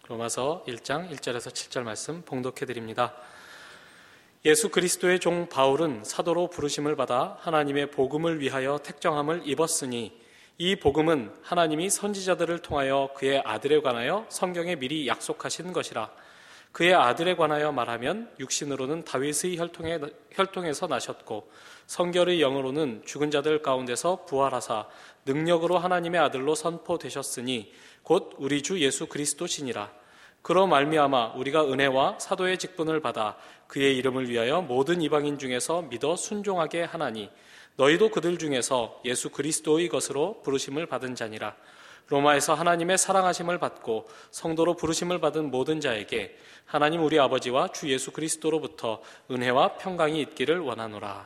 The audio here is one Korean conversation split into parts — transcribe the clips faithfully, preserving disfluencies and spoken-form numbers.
로마서 일 장 일 절에서 칠 절 말씀 봉독해 드립니다. 예수 그리스도의 종 바울은 사도로 부르심을 받아 하나님의 복음을 위하여 택정함을 입었으니 이 복음은 하나님이 선지자들을 통하여 그의 아들에 관하여 성경에 미리 약속하신 것이라. 그의 아들에 관하여 말하면 육신으로는 다윗의 혈통에, 혈통에서 나셨고 성결의 영으로는 죽은 자들 가운데서 부활하사 능력으로 하나님의 아들로 선포되셨으니 곧 우리 주 예수 그리스도시니라. 그로 말미암아 우리가 은혜와 사도의 직분을 받아 그의 이름을 위하여 모든 이방인 중에서 믿어 순종하게 하나니 너희도 그들 중에서 예수 그리스도의 것으로 부르심을 받은 자니라. 로마에서 하나님의 사랑하심을 받고 성도로 부르심을 받은 모든 자에게 하나님 우리 아버지와 주 예수 그리스도로부터 은혜와 평강이 있기를 원하노라.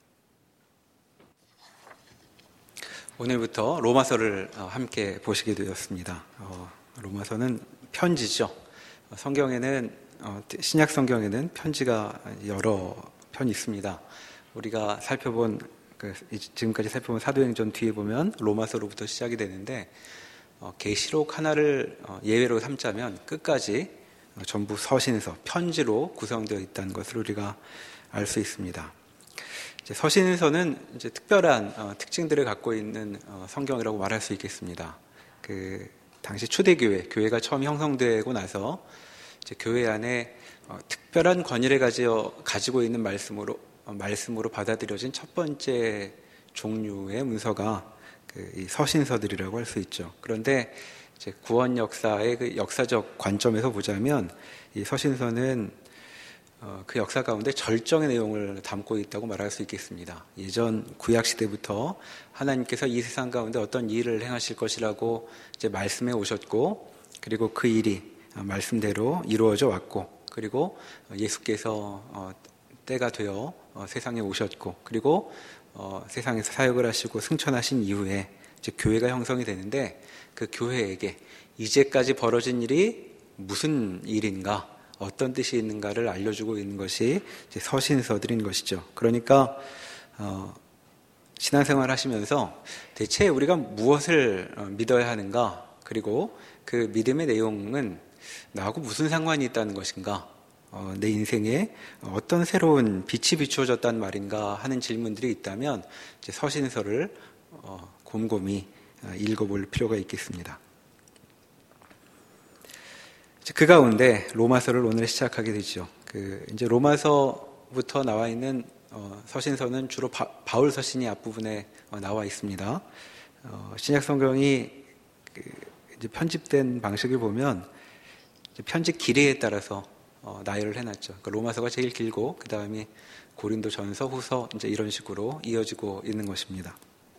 오늘부터 로마서를 함께 보시게 되었습니다. 어, 로마서는 편지죠. 성경에는 어, 신약 성경에는 편지가 여러 편이 있습니다. 우리가 살펴본 그, 지금까지 살펴본 사도행전 뒤에 보면 로마서로부터 시작이 되는데 어, 계시록 하나를 어, 예외로 삼자면 끝까지 어, 전부 서신서, 편지로 구성되어 있다는 것을 우리가 알 수 있습니다. 이제 서신서는 이제 특별한 어, 특징들을 갖고 있는 어, 성경이라고 말할 수 있겠습니다. 그 당시 초대교회, 교회가 처음 형성되고 나서 이제 교회 안에 어, 특별한 권위를 가지어, 가지고 있는 말씀으로, 어, 말씀으로 받아들여진 첫 번째 종류의 문서가 그 이 서신서들이라고 할 수 있죠. 그런데 이제 구원 역사의 그 역사적 관점에서 보자면 이 서신서는 어, 그 역사 가운데 절정의 내용을 담고 있다고 말할 수 있겠습니다. 예전 구약 시대부터 하나님께서 이 세상 가운데 어떤 일을 행하실 것이라고 이제 말씀해 오셨고, 그리고 그 일이 말씀대로 이루어져 왔고, 그리고 예수께서 어, 때가 되어 어, 세상에 오셨고, 그리고 어, 세상에서 사역을 하시고 승천하신 이후에 이제 교회가 형성이 되는데 그 교회에게 이제까지 벌어진 일이 무슨 일인가, 어떤 뜻이 있는가를 알려주고 있는 것이 이제 서신서들인 것이죠. 그러니까 어, 신앙생활 하시면서 대체 우리가 무엇을 어, 믿어야 하는가, 그리고 그 믿음의 내용은 나하고 무슨 상관이 있다는 것인가, 어, 내 인생에 어떤 새로운 빛이 비추어졌단 말인가 하는 질문들이 있다면 이제 서신서를 어, 곰곰이 어, 읽어볼 필요가 있겠습니다. 그 가운데 로마서를 오늘 시작하게 되죠. 그 이제 로마서부터 나와 있는 어, 서신서는 주로 바, 바울 서신이 앞부분에 어, 나와 있습니다. 어, 신약 성경이 그 이제 편집된 방식을 보면 이제 편집 길이에 따라서 어, 나열을 해놨죠. 그러니까 로마서가 제일 길고 그 다음에 고린도 전서, 후서 이제 이런 식으로 이어지고 있는 것입니다.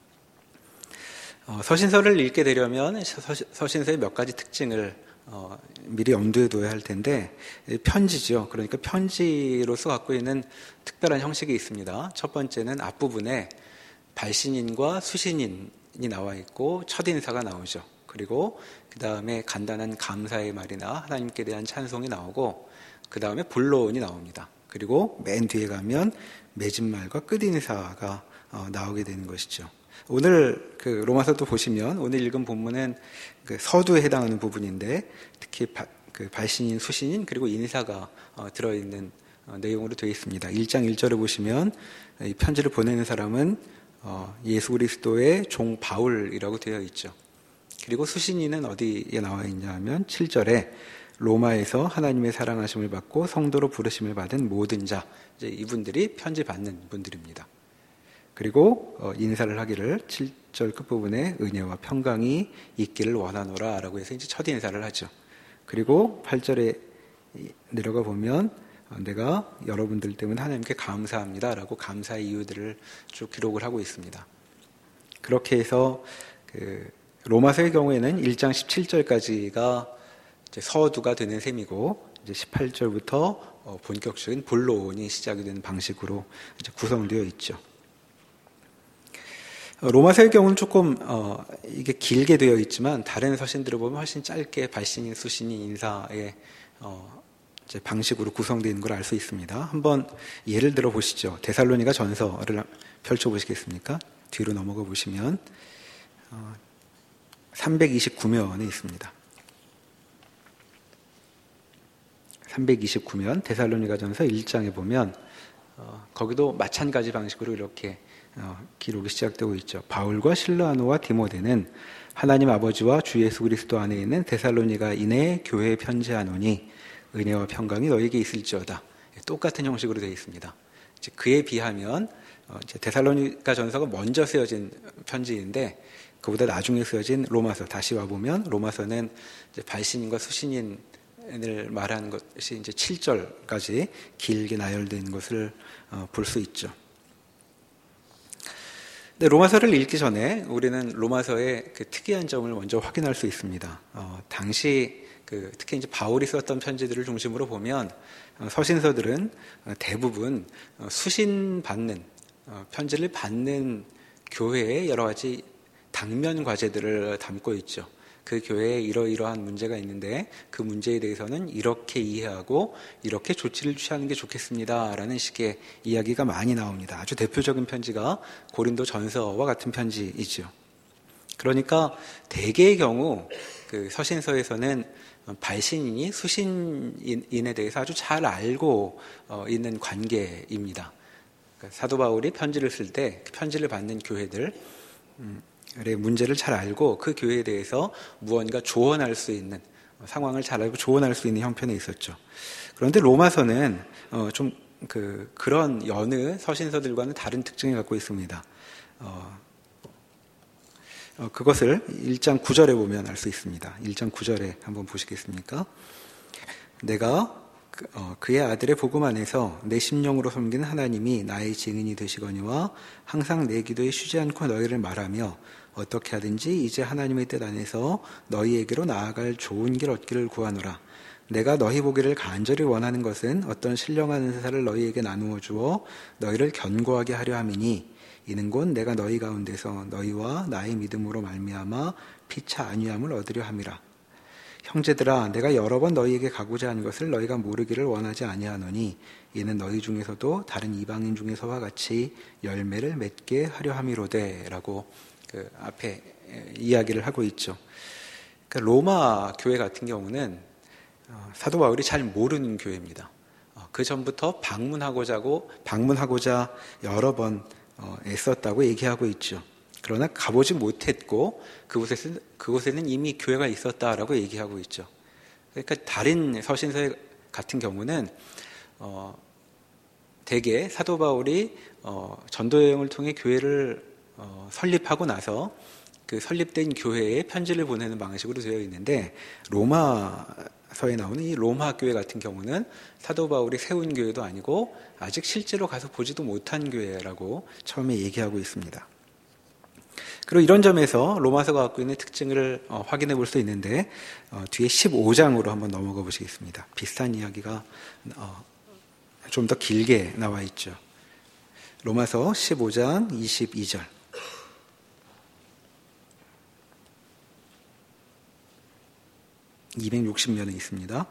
어, 서신서를 읽게 되려면 서신, 서신서의 몇 가지 특징을 어, 미리 염두에 둬야 할 텐데, 편지죠. 그러니까 편지로서 갖고 있는 특별한 형식이 있습니다. 첫 번째는 앞부분에 발신인과 수신인이 나와 있고 첫인사가 나오죠. 그리고 그 다음에 간단한 감사의 말이나 하나님께 대한 찬송이 나오고, 그 다음에 본론이 나옵니다. 그리고 맨 뒤에 가면 맺은말과 끝인사가 어, 나오게 되는 것이죠. 오늘 그 로마서도 보시면 오늘 읽은 본문은 그 서두에 해당하는 부분인데, 특히 바, 그 발신인, 수신인, 그리고 인사가 어, 들어있는 어, 내용으로 되어 있습니다. 일 장 일 절을 보시면 이 편지를 보내는 사람은 어, 예수 그리스도의 종 바울이라고 되어 있죠. 그리고 수신인은 어디에 나와 있냐 하면 칠 절에 로마에서 하나님의 사랑하심을 받고 성도로 부르심을 받은 모든 자, 이제 이분들이 편지 받는 분들입니다. 그리고 인사를 하기를 칠 절 끝부분에 은혜와 평강이 있기를 원하노라 라고 해서 이제 첫 인사를 하죠. 그리고 팔 절에 내려가 보면 내가 여러분들 때문에 하나님께 감사합니다 라고 감사의 이유들을 쭉 기록을 하고 있습니다. 그렇게 해서 그 로마서의 경우에는 일 장 십칠 절까지가 이제 서두가 되는 셈이고, 이제 십팔 절부터 본격적인 본론이 시작이 되는 방식으로 이제 구성되어 있죠. 로마서의 경우는 조금 어, 이게 길게 되어 있지만 다른 서신들을 보면 훨씬 짧게 발신인, 수신인, 인사의 어, 이제 방식으로 구성되어 있는 걸 알 수 있습니다. 한번 예를 들어 보시죠. 데살로니가 전서를 펼쳐 보시겠습니까? 뒤로 넘어가 보시면 어, 삼백이십구 면에 있습니다. 삼백이십구 면 데살로니가전서 일 장에 보면 어, 거기도 마찬가지 방식으로 이렇게 어, 기록이 시작되고 있죠. 바울과 실라노와 디모데는 하나님 아버지와 주 예수 그리스도 안에 있는 데살로니가인의 교회에 편지하노니 은혜와 평강이 너에게 있을지어다. 똑같은 형식으로 되어 있습니다. 그에 비하면 어, 이제 데살로니가 전서가 먼저 쓰여진 편지인데 그보다 나중에 쓰여진 로마서 다시 와 보면 로마서는 이제 발신인과 수신인을 말하는 것이 이제 칠 절까지 길게 나열된 것을 어, 볼 수 있죠. 근데 로마서를 읽기 전에 우리는 로마서의 그 특이한 점을 먼저 확인할 수 있습니다. 어, 당시 그 특히 이제 바울이 썼던 편지들을 중심으로 보면 어, 서신서들은 어, 대부분 어, 수신 받는 어, 편지를 받는 교회의 여러 가지 당면 과제들을 담고 있죠. 그 교회에 이러이러한 문제가 있는데 그 문제에 대해서는 이렇게 이해하고 이렇게 조치를 취하는 게 좋겠습니다라는 식의 이야기가 많이 나옵니다. 아주 대표적인 편지가 고린도 전서와 같은 편지이죠. 그러니까 대개의 경우 그 서신서에서는 발신인이 수신인에 대해서 아주 잘 알고 있는 관계입니다. 그러니까 사도 바울이 편지를 쓸 때 편지를 받는 교회들 문제를 잘 알고 그 교회에 대해서 무언가 조언할 수 있는 상황을 잘 알고 조언할 수 있는 형편에 있었죠. 그런데 로마서는 좀 그 그런 여느 서신서들과는 다른 특징을 갖고 있습니다. 어, 어, 그것을 일 장 구 절에 보면 알 수 있습니다. 일 장 구 절에 한번 보시겠습니까? 내가 그, 어, 그의 아들의 복음 안에서 내 심령으로 섬기는 하나님이 나의 증인이 되시거니와 항상 내 기도에 쉬지 않고 너희를 말하며 어떻게 하든지 이제 하나님의 뜻 안에서 너희에게로 나아갈 좋은 길 얻기를 구하노라. 내가 너희 보기를 간절히 원하는 것은 어떤 신령한 은사를 너희에게 나누어 주어 너희를 견고하게 하려 함이니 이는 곧 내가 너희 가운데서 너희와 나의 믿음으로 말미암아 피차 안위함을 얻으려 함이라. 형제들아, 내가 여러 번 너희에게 가고자 하는 것을 너희가 모르기를 원하지 아니하노니 이는 너희 중에서도 다른 이방인 중에서와 같이 열매를 맺게 하려 함이로되라고 그 앞에 이야기를 하고 있죠. 그러니까 로마 교회 같은 경우는 사도 바울이 잘 모르는 교회입니다. 그 전부터 방문하고자고 방문하고자 여러 번 애썼다고 얘기하고 있죠. 그러나 가보지 못했고 그곳에는, 그곳에는 이미 교회가 있었다라고 얘기하고 있죠. 그러니까 다른 서신서 같은 경우는 어, 대개 사도 바울이 어, 전도 여행을 통해 교회를 어, 설립하고 나서 그 설립된 교회에 편지를 보내는 방식으로 되어 있는데 로마서에 나오는 이 로마 교회 같은 경우는 사도 바울이 세운 교회도 아니고 아직 실제로 가서 보지도 못한 교회라고 처음에 얘기하고 있습니다. 그리고 이런 점에서 로마서가 갖고 있는 특징을 어, 확인해 볼 수 있는데 어, 뒤에 십오 장으로 한번 넘어가 보시겠습니다. 비슷한 이야기가 어, 좀 더 길게 나와 있죠. 로마서 십오 장 이십이 절. 이백육십 면에 있습니다.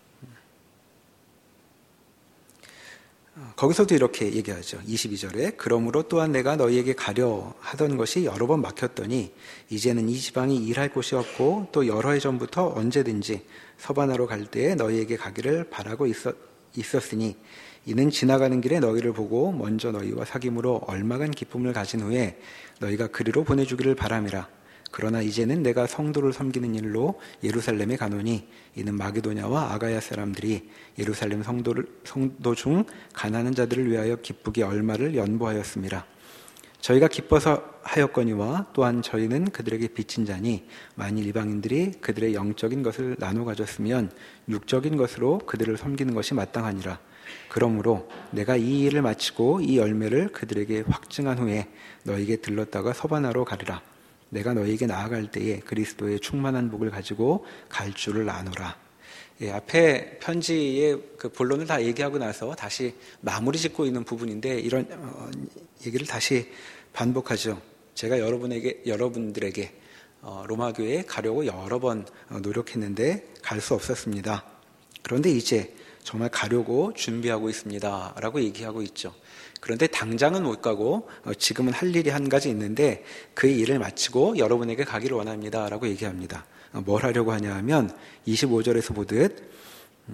거기서도 이렇게 얘기하죠. 이십이 절에 그러므로 또한 내가 너희에게 가려 하던 것이 여러 번 막혔더니 이제는 이 지방이 일할 곳이 없고 또 여러 해 전부터 언제든지 서바나로 갈 때에 너희에게 가기를 바라고 있었, 있었으니 이는 지나가는 길에 너희를 보고 먼저 너희와 사귐으로 얼마간 기쁨을 가진 후에 너희가 그리로 보내주기를 바람이라. 그러나 이제는 내가 성도를 섬기는 일로 예루살렘에 가노니 이는 마게도냐와 아가야 사람들이 예루살렘 성도를, 성도 중 가난한 자들을 위하여 기쁘게 얼마를 연보하였습니다. 저희가 기뻐서 하였거니와 또한 저희는 그들에게 빚진 자니 만일 이방인들이 그들의 영적인 것을 나눠 가졌으면 육적인 것으로 그들을 섬기는 것이 마땅하니라. 그러므로 내가 이 일을 마치고 이 열매를 그들에게 확증한 후에 너희에게 들렀다가 서바나로 가리라. 내가 너희에게 나아갈 때에 그리스도의 충만한 복을 가지고 갈 줄을 아노라. 예, 앞에 편지의 그 본론을 다 얘기하고 나서 다시 마무리 짓고 있는 부분인데 이런 어, 얘기를 다시 반복하죠. 제가 여러분에게 여러분들에게 어, 로마 교회에 가려고 여러 번 어, 노력했는데 갈 수 없었습니다. 그런데 이제 정말 가려고 준비하고 있습니다. 라고 얘기하고 있죠. 그런데 당장은 못 가고 지금은 할 일이 한 가지 있는데 그 일을 마치고 여러분에게 가기를 원합니다. 라고 얘기합니다. 뭘 하려고 하냐 하면 이십오 절에서 보듯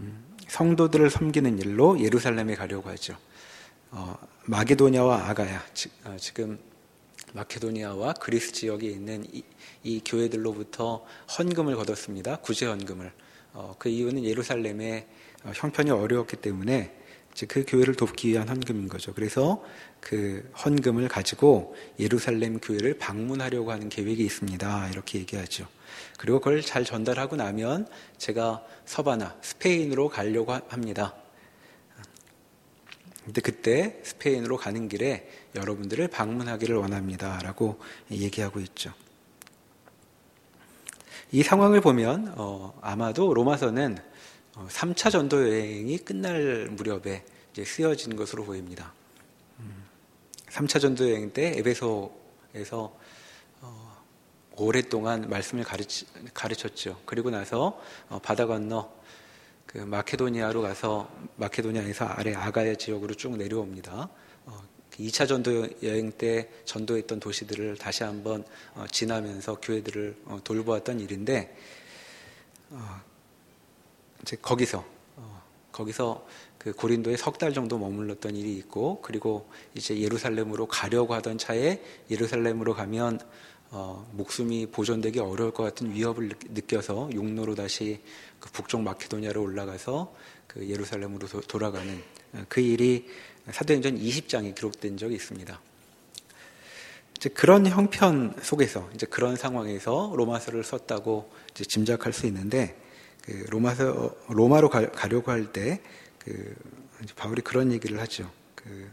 성도들을 섬기는 일로 예루살렘에 가려고 하죠. 어, 마게도냐와 아가야, 지, 어, 지금 마케도니아와 그리스 지역에 있는 이, 이 교회들로부터 헌금을 거뒀습니다. 구제 헌금을. 어, 그 이유는 예루살렘의 어, 형편이 어려웠기 때문에 이제 그 교회를 돕기 위한 헌금인 거죠. 그래서 그 헌금을 가지고 예루살렘 교회를 방문하려고 하는 계획이 있습니다. 이렇게 얘기하죠. 그리고 그걸 잘 전달하고 나면 제가 서바나, 스페인으로 가려고 합니다. 근데 그때 스페인으로 가는 길에 여러분들을 방문하기를 원합니다. 라고 얘기하고 있죠. 이 상황을 보면 어, 아마도 로마서는 어, 삼 차 전도 여행이 끝날 무렵에 이제 쓰여진 것으로 보입니다. 음, 삼 차 전도 여행 때 에베소에서 어, 오랫동안 말씀을 가르치, 가르쳤죠. 그리고 나서 어, 바다 건너 그 마케도니아로 가서 마케도니아에서 아래 아가야 지역으로 쭉 내려옵니다. 어, 이 차 전도 여행 때 전도했던 도시들을 다시 한번 어, 지나면서 교회들을 어, 돌보았던 일인데 어, 이제 거기서 어, 거기서 그 고린도에 석 달 정도 머물렀던 일이 있고, 그리고 이제 예루살렘으로 가려고 하던 차에 예루살렘으로 가면 어, 목숨이 보존되기 어려울 것 같은 위협을 느껴서 육로로 다시 그 북쪽 마케도니아로 올라가서 그 예루살렘으로 도, 돌아가는 그 일이 사도행전 이십 장에 기록된 적이 있습니다. 이제 그런 형편 속에서 이제 그런 상황에서 로마서를 썼다고 이제 짐작할 수 있는데, 그 로마서 로마로 가, 가려고 할 때 그 바울이 그런 얘기를 하죠. 그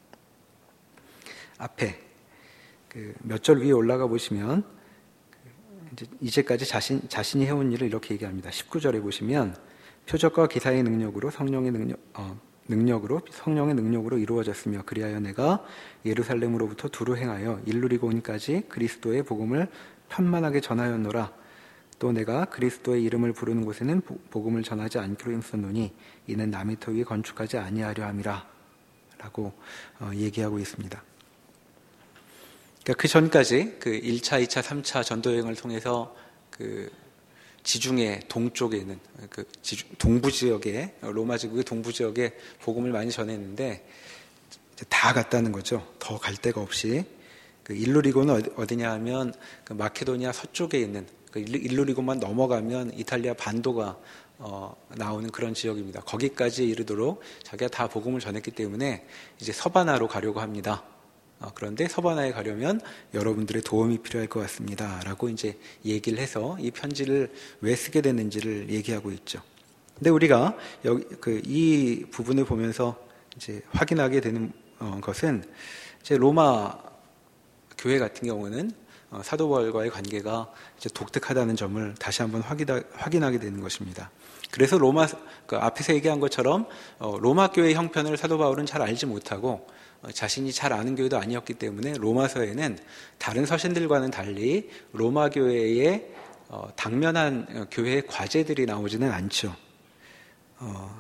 앞에 그 몇 절 위에 올라가 보시면 이제 이제까지 자신 자신이 해온 일을 이렇게 얘기합니다. 십구 절에 보시면 표적과 기사의 능력으로 성령의 능력 어, 능력으로 성령의 능력으로 이루어졌으며 그리하여 내가 예루살렘으로부터 두루 행하여 일루리곤까지 그리스도의 복음을 편만하게 전하였노라. 또 내가 그리스도의 이름을 부르는 곳에는 복음을 전하지 않기로 힘썼노니 이는 남의 터 위에 건축하지 아니하려 함이라 라고 어, 얘기하고 있습니다. 그러니까 그 전까지 그 일 차, 이 차, 삼 차 전도여행을 통해서 그 지중해 동쪽에 있는 그 지중, 동부 지역에 로마 제국의 동부 지역에 복음을 많이 전했는데 다 갔다는 거죠. 더 갈 데가 없이. 그 일루리곤은 어디냐 하면 그 마케도니아 서쪽에 있는 그 일루리곤만 넘어가면 이탈리아 반도가 어, 나오는 그런 지역입니다. 거기까지 이르도록 자기가 다 복음을 전했기 때문에 이제 서바나로 가려고 합니다. 어, 그런데 서바나에 가려면 여러분들의 도움이 필요할 것 같습니다. 라고 이제 얘기를 해서 이 편지를 왜 쓰게 됐는지를 얘기하고 있죠. 근데 우리가 여기 그 이 부분을 보면서 이제 확인하게 되는 어, 것은 이제 로마 교회 같은 경우는 어, 사도 바울과의 관계가 이제 독특하다는 점을 다시 한번 확인하, 확인하게 되는 것입니다. 그래서 로마 그 앞에서 얘기한 것처럼 어, 로마 교회의 형편을 사도 바울은 잘 알지 못하고 어, 자신이 잘 아는 교회도 아니었기 때문에 로마서에는 다른 서신들과는 달리 로마 교회의 어, 당면한 교회의 과제들이 나오지는 않죠. 어,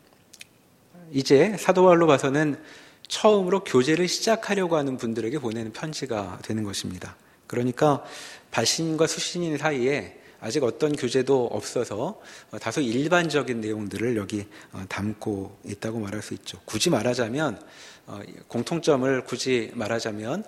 이제 사도 바울로 봐서는 처음으로 교제를 시작하려고 하는 분들에게 보내는 편지가 되는 것입니다. 그러니까 발신인과 수신인 사이에 아직 어떤 교제도 없어서 다소 일반적인 내용들을 여기 담고 있다고 말할 수 있죠. 굳이 말하자면 공통점을 굳이 말하자면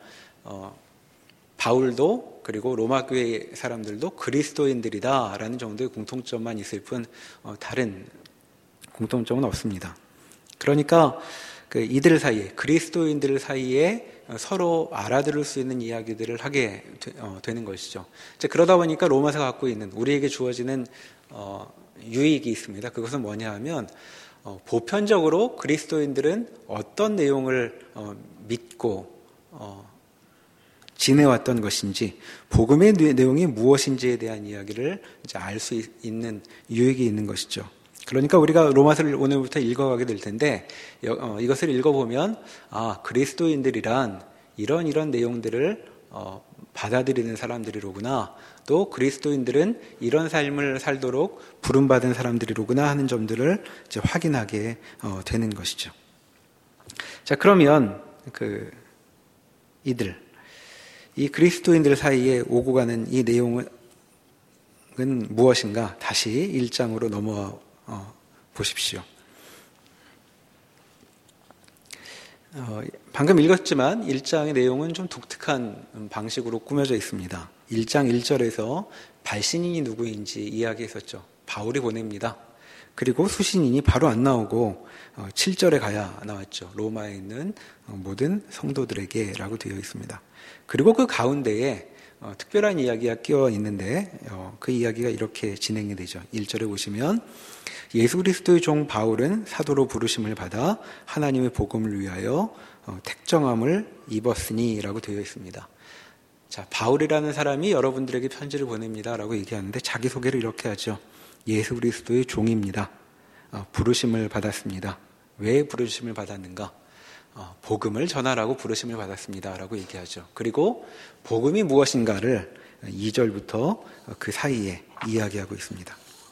바울도 그리고 로마 교회 사람들도 그리스도인들이다라는 정도의 공통점만 있을 뿐 다른 공통점은 없습니다. 그러니까 그 이들 사이에 그리스도인들 사이에 서로 알아들을 수 있는 이야기들을 하게 되, 어, 되는 것이죠. 이제 그러다 보니까 로마서가 갖고 있는 우리에게 주어지는 어, 유익이 있습니다. 그것은 뭐냐 하면 어, 보편적으로 그리스도인들은 어떤 내용을 어, 믿고 어, 지내왔던 것인지 복음의 내용이 무엇인지에 대한 이야기를 이제 알 수 있는 유익이 있는 것이죠. 그러니까 우리가 로마서를 오늘부터 읽어가게 될 텐데 어, 이것을 읽어보면 아 그리스도인들이란 이런 이런 내용들을 어, 받아들이는 사람들이로구나, 또 그리스도인들은 이런 삶을 살도록 부름받은 사람들이로구나 하는 점들을 이제 확인하게 어, 되는 것이죠. 자, 그러면 그 이들 이 그리스도인들 사이에 오고 가는 이 내용은 무엇인가? 다시 일 장으로 넘어와 어, 보십시오. 어, 방금 읽었지만 일 장의 내용은 좀 독특한 방식으로 꾸며져 있습니다. 일 장 일 절에서 발신인이 누구인지 이야기했었죠. 바울이 보냅니다. 그리고 수신인이 바로 안 나오고 어, 칠 절에 가야 나왔죠. 로마에 있는 어, 모든 성도들에게 라고 되어 있습니다. 그리고 그 가운데에 어, 특별한 이야기가 끼어 있는데 어, 그 이야기가 이렇게 진행이 되죠. 일 절에 보시면 예수 그리스도의 종 바울은 사도로 부르심을 받아 하나님의 복음을 위하여 어, 택정함을 입었으니 라고 되어 있습니다. 자, 바울이라는 사람이 여러분들에게 편지를 보냅니다 라고 얘기하는데 자기소개를 이렇게 하죠. 예수 그리스도의 종입니다. 어, 부르심을 받았습니다. 왜 부르심을 받았는가? 어, 복음을 전하라고 부르심을 받았습니다 라고 얘기하죠. 그리고 복음이 무엇인가를 이 절부터 그 사이에 이야기하고 있습니다.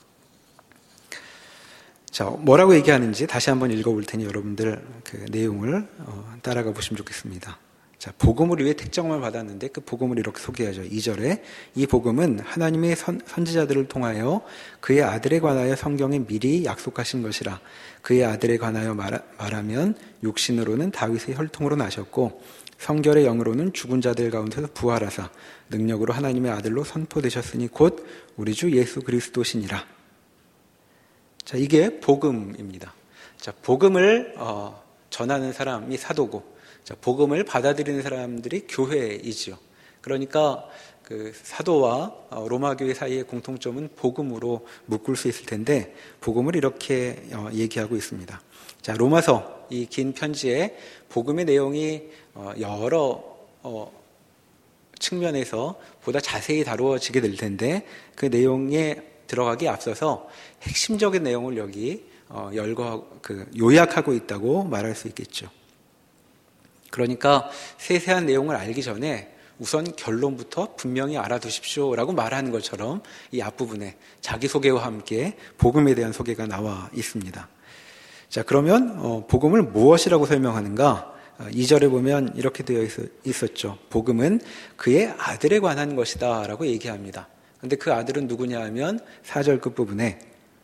자, 뭐라고 얘기하는지 다시 한번 읽어볼 테니 여러분들 그 내용을 어, 따라가 보시면 좋겠습니다. 자, 복음을 위해 택정함을 받았는데 그 복음을 이렇게 소개하죠. 이 절에 이 복음은 하나님의 선, 선지자들을 통하여 그의 아들에 관하여 성경에 미리 약속하신 것이라. 그의 아들에 관하여 말, 말하면 육신으로는 다윗의 혈통으로 나셨고 성결의 영으로는 죽은 자들 가운데서 부활하사 능력으로 하나님의 아들로 선포되셨으니 곧 우리 주 예수 그리스도시니라. 자, 이게 복음입니다. 자, 복음을 어, 전하는 사람이 사도고 자, 복음을 받아들이는 사람들이 교회이지요. 그러니까 그 사도와 로마 교회 사이의 공통점은 복음으로 묶을 수 있을 텐데 복음을 이렇게 얘기하고 있습니다. 자, 로마서 이 긴 편지에 복음의 내용이 여러 측면에서 보다 자세히 다루어지게 될 텐데 그 내용에 들어가기 앞서서 핵심적인 내용을 여기 열거 그 요약하고 있다고 말할 수 있겠죠. 그러니까 세세한 내용을 알기 전에 우선 결론부터 분명히 알아두십시오라고 말하는 것처럼 이 앞부분에 자기소개와 함께 복음에 대한 소개가 나와 있습니다. 자, 그러면 어, 복음을 무엇이라고 설명하는가? 어, 이 절에 보면 이렇게 되어 있, 있었죠. 복음은 그의 아들에 관한 것이다 라고 얘기합니다. 그런데 그 아들은 누구냐 하면 사 절 끝부분에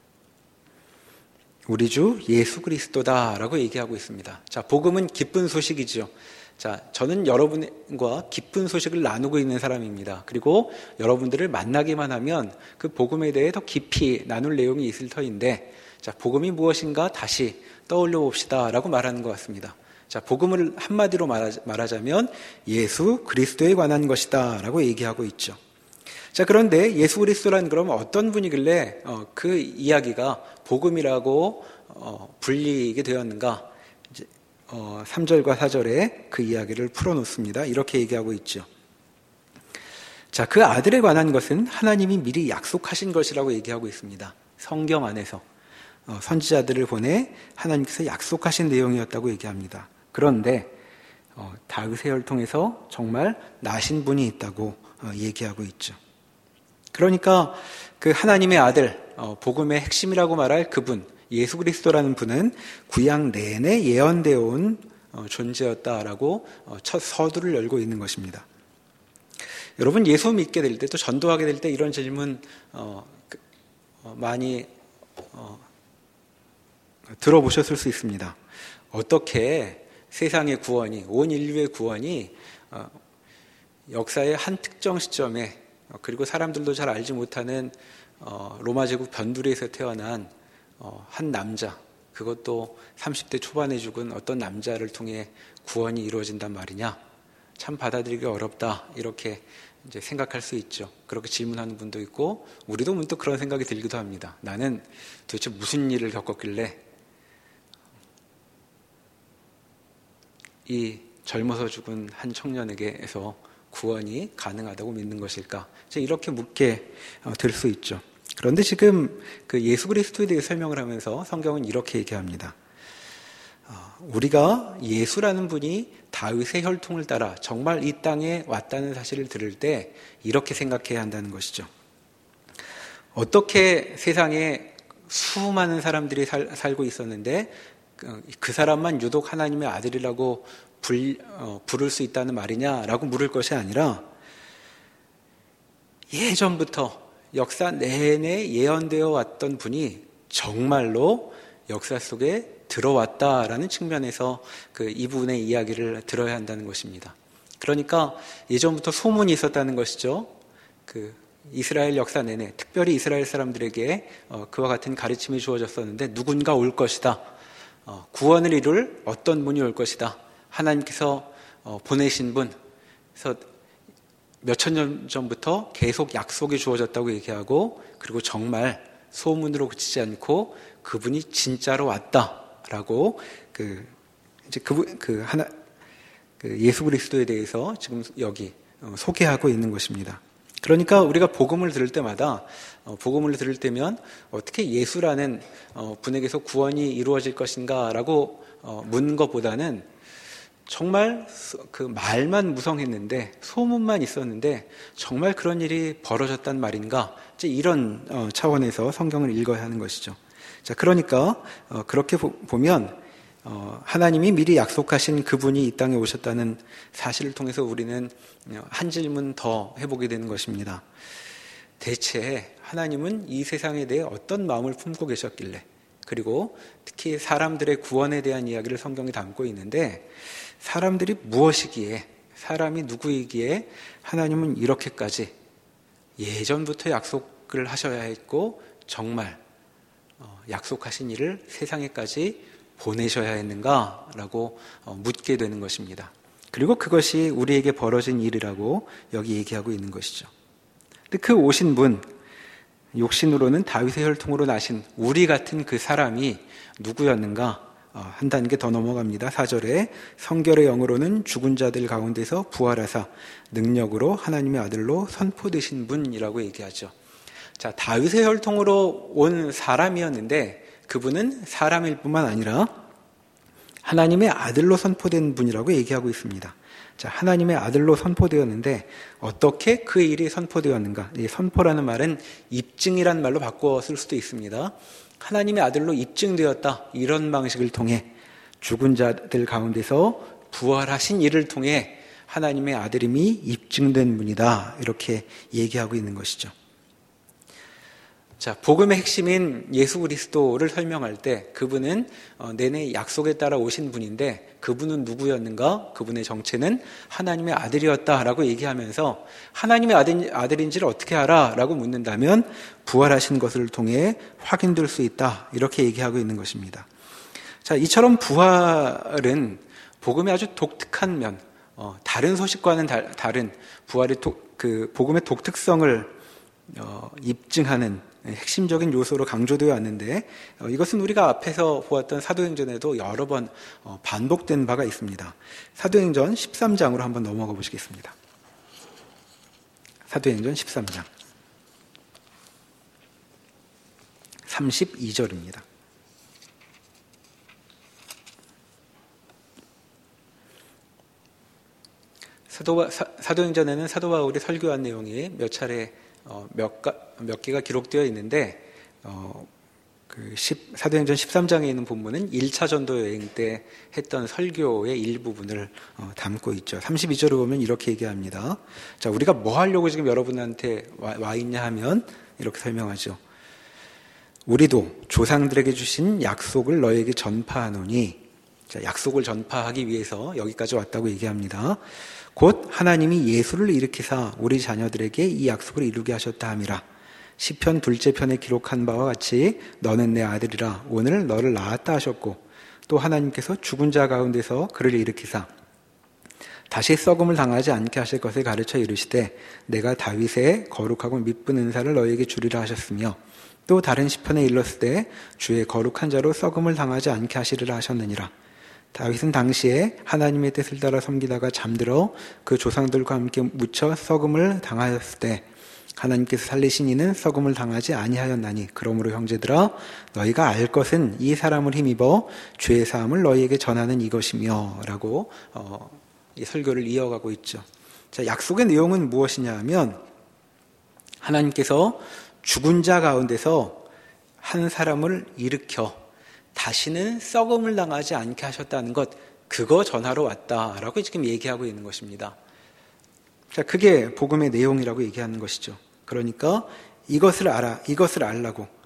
우리 주 예수 그리스도다라고 얘기하고 있습니다. 자, 복음은 기쁜 소식이죠. 자, 저는 여러분과 기쁜 소식을 나누고 있는 사람입니다. 그리고 여러분들을 만나기만 하면 그 복음에 대해 더 깊이 나눌 내용이 있을 터인데, 자, 복음이 무엇인가 다시 떠올려 봅시다라고 말하는 것 같습니다. 자, 복음을 한마디로 말하자면 예수 그리스도에 관한 것이다라고 얘기하고 있죠. 자, 그런데 예수 그리스도란 그러면 어떤 분이길래 어, 그 이야기가 복음이라고 어, 불리게 되었는가? 이제, 어, 삼 절과 사 절에 그 이야기를 풀어놓습니다. 이렇게 얘기하고 있죠. 자, 그 아들에 관한 것은 하나님이 미리 약속하신 것이라고 얘기하고 있습니다. 성경 안에서 어, 선지자들을 보내 하나님께서 약속하신 내용이었다고 얘기합니다. 그런데 어, 다윗의 혈통에서 정말 나신 분이 있다고 어, 얘기하고 있죠. 그러니까 그 하나님의 아들, 어, 복음의 핵심이라고 말할 그분, 예수 그리스도라는 분은 구약 내내 예언되어 온 어, 존재였다라고 어, 첫 서두를 열고 있는 것입니다. 여러분, 예수 믿게 될 때, 또 전도하게 될 때 이런 질문 어, 그, 어, 많이 어, 들어보셨을 수 있습니다. 어떻게 세상의 구원이, 온 인류의 구원이 어, 역사의 한 특정 시점에 그리고 사람들도 잘 알지 못하는 어, 로마 제국 변두리에서 태어난 어, 한 남자, 그것도 삼십 대 초반에 죽은 어떤 남자를 통해 구원이 이루어진단 말이냐? 참 받아들이기 어렵다, 이렇게 이제 생각할 수 있죠. 그렇게 질문하는 분도 있고, 우리도 문득 그런 생각이 들기도 합니다. 나는 도대체 무슨 일을 겪었길래 이 젊어서 죽은 한 청년에게서 구원이 가능하다고 믿는 것일까? 이렇게 묻게 될 수 있죠. 그런데 지금 그 예수 그리스도에 대해 설명을 하면서 성경은 이렇게 얘기합니다. 우리가 예수라는 분이 다윗의 혈통을 따라 정말 이 땅에 왔다는 사실을 들을 때 이렇게 생각해야 한다는 것이죠. 어떻게 세상에 수많은 사람들이 살, 살고 있었는데 그 사람만 유독 하나님의 아들이라고 불, 어, 부를 수 있다는 말이냐라고 물을 것이 아니라, 예전부터 역사 내내 예언되어 왔던 분이 정말로 역사 속에 들어왔다라는 측면에서 그 이 부분의 이야기를 들어야 한다는 것입니다. 그러니까 예전부터 소문이 있었다는 것이죠. 그 이스라엘 역사 내내 특별히 이스라엘 사람들에게 어, 그와 같은 가르침이 주어졌었는데 누군가 올 것이다. 어, 구원을 이룰 어떤 분이 올 것이다. 하나님께서 어, 보내신 분. 그래서 몇천 년 전부터 계속 약속이 주어졌다고 얘기하고 그리고 정말 소문으로 그치지 않고 그분이 진짜로 왔다라고 그 이제 그분 그 하나 그 예수 그리스도에 대해서 지금 여기 어, 소개하고 있는 것입니다. 그러니까 우리가 복음을 들을 때마다 어, 복음을 들을 때면 어떻게 예수라는 어, 분에게서 구원이 이루어질 것인가라고 어, 묻는 것보다는 정말 그 말만 무성했는데 소문만 있었는데 정말 그런 일이 벌어졌단 말인가? 이제 이런 어, 차원에서 성경을 읽어야 하는 것이죠. 자, 그러니까 어, 그렇게 보, 보면 어, 하나님이 미리 약속하신 그분이 이 땅에 오셨다는 사실을 통해서 우리는 한 질문 더 해보게 되는 것입니다. 대체 하나님은 이 세상에 대해 어떤 마음을 품고 계셨길래, 그리고 특히 사람들의 구원에 대한 이야기를 성경에 담고 있는데 사람들이 무엇이기에, 사람이 누구이기에 하나님은 이렇게까지 예전부터 약속을 하셔야 했고 정말 약속하신 일을 세상에까지 보내셔야 했는가라고 묻게 되는 것입니다. 그리고 그것이 우리에게 벌어진 일이라고 여기 얘기하고 있는 것이죠. 근데 그 오신 분, 육신으로는 다윗의 혈통으로 나신 우리 같은 그 사람이 누구였는가? 한 단계 더 넘어갑니다. 사 절에 성결의 영으로는 죽은 자들 가운데서 부활하사 능력으로 하나님의 아들로 선포되신 분이라고 얘기하죠. 자, 다윗의 혈통으로 온 사람이었는데 그분은 사람일 뿐만 아니라 하나님의 아들로 선포된 분이라고 얘기하고 있습니다. 자, 하나님의 아들로 선포되었는데 어떻게 그 일이 선포되었는가? 이 선포라는 말은 입증이란 말로 바꿔 쓸 수도 있습니다. 하나님의 아들로 입증되었다. 이런 방식을 통해 죽은 자들 가운데서 부활하신 일을 통해 하나님의 아들임이 입증된 분이다. 이렇게 얘기하고 있는 것이죠. 자, 복음의 핵심인 예수 그리스도를 설명할 때 그분은 내내 약속에 따라 오신 분인데 그분은 누구였는가? 그분의 정체는 하나님의 아들이었다라고 얘기하면서 하나님의 아들, 아들인지를 어떻게 알아? 라고 묻는다면 부활하신 것을 통해 확인될 수 있다. 이렇게 얘기하고 있는 것입니다. 자, 이처럼 부활은 복음의 아주 독특한 면, 어, 다른 소식과는 다, 다른 부활의 독, 그 복음의 독특성을 어, 입증하는 핵심적인 요소로 강조되어 왔는데 어, 이것은 우리가 앞에서 보았던 사도행전에도 여러 번 어, 반복된 바가 있습니다. 사도행전 십삼 장으로 한번 넘어가 보시겠습니다. 사도행전 십삼 장 삼십이 절입니다. 사도, 사, 사도행전에는 사도 바울이 설교한 내용이 몇 차례 어, 몇, 가, 몇 개가 기록되어 있는데 어, 그 십, 사도행전 십삼 장에 있는 본문은 일 차 전도 여행 때 했던 설교의 일부분을 어, 담고 있죠. 삼십이 절을 보면 이렇게 얘기합니다. 자, 우리가 뭐 하려고 지금 여러분한테 와, 와 있냐 하면 이렇게 설명하죠. 우리도 조상들에게 주신 약속을 너에게 전파하노니, 자, 약속을 전파하기 위해서 여기까지 왔다고 얘기합니다. 곧 하나님이 예수를 일으키사 우리 자녀들에게 이 약속을 이루게 하셨다 함이라. 시편 둘째 편에 기록한 바와 같이 너는 내 아들이라 오늘 너를 낳았다 하셨고, 또 하나님께서 죽은 자 가운데서 그를 일으키사 다시 썩음을 당하지 않게 하실 것을 가르쳐 이르시되 내가 다윗의 거룩하고 미쁜 은사를 너에게 주리라 하셨으며, 또 다른 시편에 일렀으되 주의 거룩한 자로 썩음을 당하지 않게 하시리라 하셨느니라. 다윗은 당시에 하나님의 뜻을 따라 섬기다가 잠들어 그 조상들과 함께 묻혀 썩음을 당하였을 때 하나님께서 살리신 이는 썩음을 당하지 아니하였나니, 그러므로 형제들아 너희가 알 것은 이 사람을 힘입어 죄의 사함을 너희에게 전하는 이것이며 라고 어, 이 설교를 이어가고 있죠. 자, 약속의 내용은 무엇이냐 하면 하나님께서 죽은 자 가운데서 한 사람을 일으켜 다시는 썩음을 당하지 않게 하셨다는 것, 그거 전하러 왔다라고 지금 얘기하고 있는 것입니다. 자, 그게 복음의 내용이라고 얘기하는 것이죠. 그러니까 이것을 알아, 이것을 알라고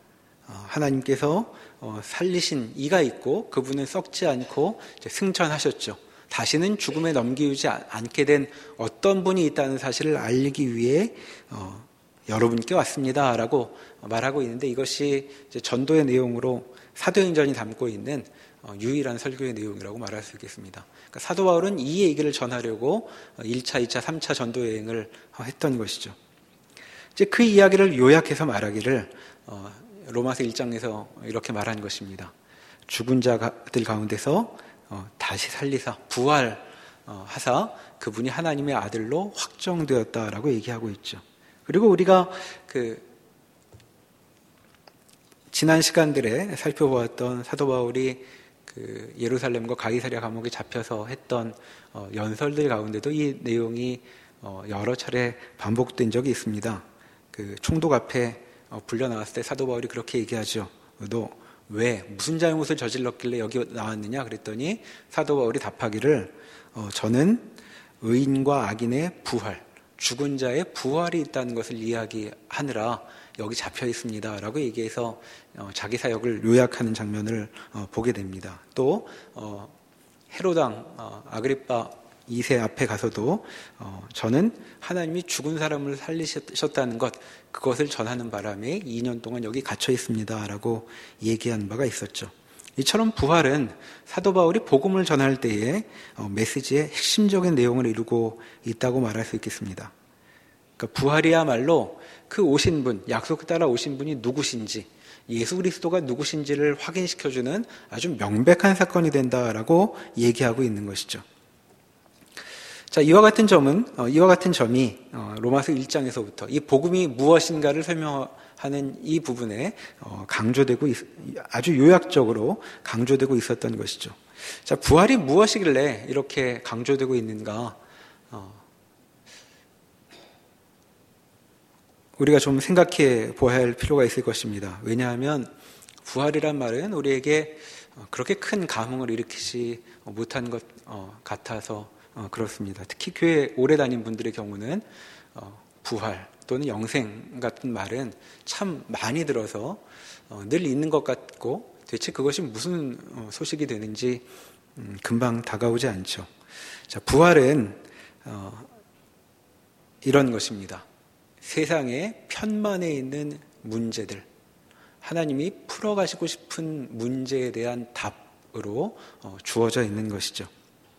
하나님께서 살리신 이가 있고 그분은 썩지 않고 승천하셨죠. 다시는 죽음에 넘기지 않게 된 어떤 분이 있다는 사실을 알기 위해 여러분께 왔습니다 라고 말하고 있는데, 이것이 전도의 내용으로 사도행전이 담고 있는 유일한 설교의 내용이라고 말할 수 있겠습니다. 그러니까 사도 바울은 이 얘기를 전하려고 일 차, 이 차, 삼 차 전도 여행을 했던 것이죠. 이제 그 이야기를 요약해서 말하기를 로마서 일 장에서 이렇게 말한 것입니다. 죽은 자들 가운데서 다시 살리사 부활하사 그분이 하나님의 아들로 확정되었다라고 얘기하고 있죠. 그리고 우리가 그 지난 시간들에 살펴보았던 사도 바울이 그 예루살렘과 가이사랴 감옥에 잡혀서 했던 연설들 가운데도 이 내용이 여러 차례 반복된 적이 있습니다. 그 총독 앞에 불려 나왔을 때 사도 바울이 그렇게 얘기하죠. 너 왜 무슨 잘못을 저질렀길래 여기 나왔느냐 그랬더니 사도 바울이 답하기를 어, 저는 의인과 악인의 부활, 죽은 자의 부활이 있다는 것을 이야기하느라 여기 잡혀 있습니다 라고 얘기해서 어, 자기 사역을 요약하는 장면을 어, 보게 됩니다. 또 어, 헤로당 어, 아그리빠 이 세 앞에 가서도 어, 저는 하나님이 죽은 사람을 살리셨다는 것, 그것을 전하는 바람에 이 년 동안 여기 갇혀 있습니다 라고 얘기한 바가 있었죠. 이처럼 부활은 사도 바울이 복음을 전할 때에 어, 메시지의 핵심적인 내용을 이루고 있다고 말할 수 있겠습니다. 그러니까 부활이야말로 그 오신 분, 약속 따라 오신 분이 누구신지, 예수 그리스도가 누구신지를 확인시켜주는 아주 명백한 사건이 된다라고 얘기하고 있는 것이죠. 자, 이와 같은 점은, 어, 이와 같은 점이, 어, 로마서 일 장에서부터 이 복음이 무엇인가를 설명하는 이 부분에, 어, 강조되고, 있, 아주 요약적으로 강조되고 있었던 것이죠. 자, 부활이 무엇이길래 이렇게 강조되고 있는가, 어, 우리가 좀 생각해 보아야 할 필요가 있을 것입니다. 왜냐하면, 부활이란 말은 우리에게 그렇게 큰 감흥을 일으키지 못한 것 같아서 어, 그렇습니다. 특히 교회 오래 다닌 분들의 경우는 어, 부활 또는 영생 같은 말은 참 많이 들어서 어, 늘 있는 것 같고 대체 그것이 무슨 어, 소식이 되는지 음, 금방 다가오지 않죠. 자, 부활은 어, 이런 것입니다. 세상의 편만에 있는 문제들, 하나님이 풀어가시고 싶은 문제에 대한 답으로 어, 주어져 있는 것이죠.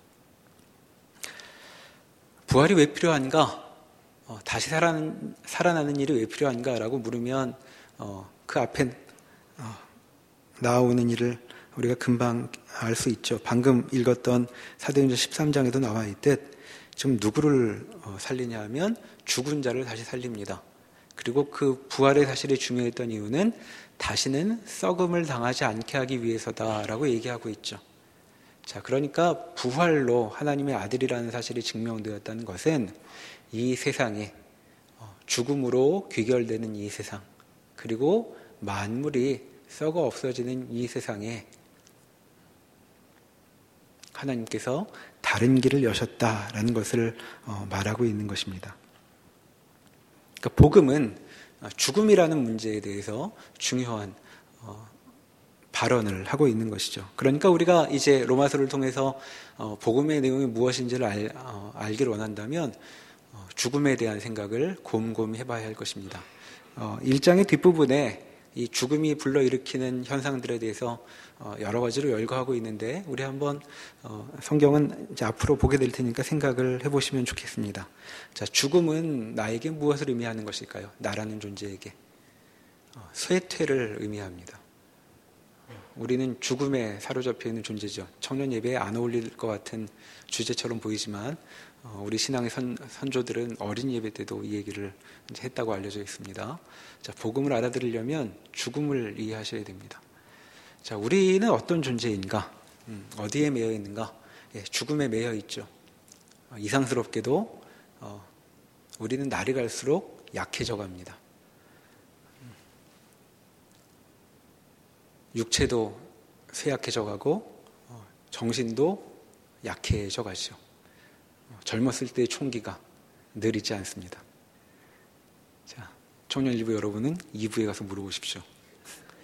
부활이 왜 필요한가? 어, 다시 살아나는, 살아나는 일이 왜 필요한가라고 물으면 어, 그 앞에 어, 나오는 일을 우리가 금방 알 수 있죠. 방금 읽었던 사도행전 십삼 장에도 나와 있듯 지금 누구를 어, 살리냐 하면 죽은 자를 다시 살립니다. 그리고 그 부활의 사실이 중요했던 이유는 다시는 썩음을 당하지 않게 하기 위해서다라고 얘기하고 있죠. 자, 그러니까 부활로 하나님의 아들이라는 사실이 증명되었다는 것은 이 세상에 죽음으로 귀결되는 이 세상, 그리고 만물이 썩어 없어지는 이 세상에 하나님께서 다른 길을 여셨다라는 것을 말하고 있는 것입니다. 그러니까 복음은 죽음이라는 문제에 대해서 중요한 발언을 하고 있는 것이죠. 그러니까 우리가 이제 로마서를 통해서 복음의 내용이 무엇인지를 알, 어, 알기를 원한다면 죽음에 대한 생각을 곰곰이 해봐야 할 것입니다. 어, 일 장의 뒷부분에 이 죽음이 불러일으키는 현상들에 대해서 어, 여러 가지로 열거하고 있는데 우리 한번 어, 성경은 이제 앞으로 보게 될 테니까 생각을 해보시면 좋겠습니다. 자, 죽음은 나에게 무엇을 의미하는 것일까요? 나라는 존재에게 어, 쇠퇴를 의미합니다. 우리는 죽음에 사로잡혀 있는 존재죠. 청년 예배에 안 어울릴 것 같은 주제처럼 보이지만 우리 신앙의 선, 선조들은 어린 예배 때도 이 얘기를 했다고 알려져 있습니다. 자, 복음을 알아들으려면 죽음을 이해하셔야 됩니다. 자, 우리는 어떤 존재인가? 음, 어디에 매여 있는가? 예, 죽음에 매여 있죠. 어, 이상스럽게도 어, 우리는 날이 갈수록 약해져 갑니다. 육체도 쇠약해져 가고 정신도 약해져 가죠. 젊었을 때의 총기가 늘 있지 않습니다. 자, 청년 일부 여러분은 이 부에 가서 물어보십시오.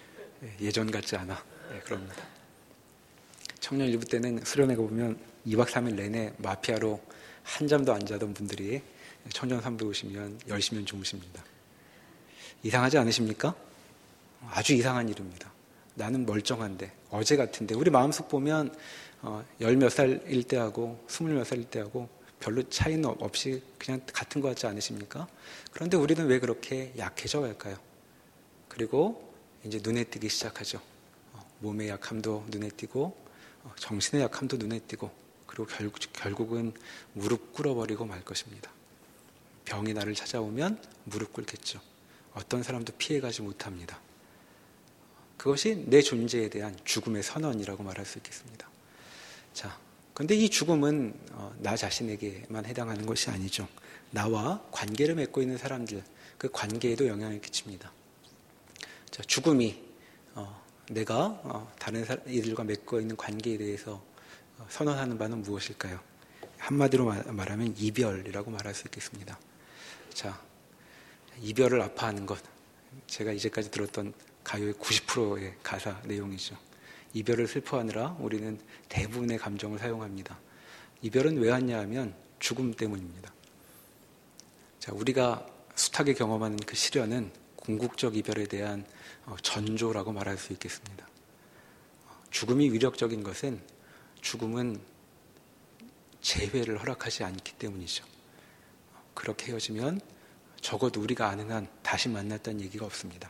예전 같지 않아. 네, 그럽니다. 청년 일부 때는 수련회 가보면 이 박 삼 일 내내 마피아로 한 잠도 안 자던 분들이 청년 삼부 오시면 열시면 주무십니다. 이상하지 않으십니까? 아주 이상한 일입니다. 나는 멀쩡한데, 어제 같은데, 우리 마음속 보면 어, 열 몇 살일 때하고 스물 몇 살일 때하고 별로 차이는 없이 그냥 같은 것 같지 않으십니까? 그런데 우리는 왜 그렇게 약해져 갈까요? 그리고 이제 눈에 띄기 시작하죠. 어, 몸의 약함도 눈에 띄고 어, 정신의 약함도 눈에 띄고, 그리고 결국, 결국은 무릎 꿇어버리고 말 것입니다. 병이 나를 찾아오면 무릎 꿇겠죠. 어떤 사람도 피해가지 못합니다. 그것이 내 존재에 대한 죽음의 선언이라고 말할 수 있겠습니다. 자, 그런데 이 죽음은 어, 나 자신에게만 해당하는 것이 아니죠. 나와 관계를 맺고 있는 사람들, 그 관계에도 영향을 끼칩니다. 자, 죽음이 어, 내가 어, 다른 사람, 이들과 맺고 있는 관계에 대해서 어, 선언하는 바는 무엇일까요? 한마디로 말하면 이별이라고 말할 수 있겠습니다. 자, 이별을 아파하는 것, 제가 이제까지 들었던 가요의 구십 퍼센트의 가사 내용이죠. 이별을 슬퍼하느라 우리는 대부분의 감정을 사용합니다. 이별은 왜 왔냐 하면 죽음 때문입니다. 자, 우리가 숱하게 경험하는 그 시련은 궁극적 이별에 대한 전조라고 말할 수 있겠습니다. 죽음이 위력적인 것은 죽음은 재회를 허락하지 않기 때문이죠. 그렇게 헤어지면 적어도 우리가 아는 한 다시 만났다는 얘기가 없습니다.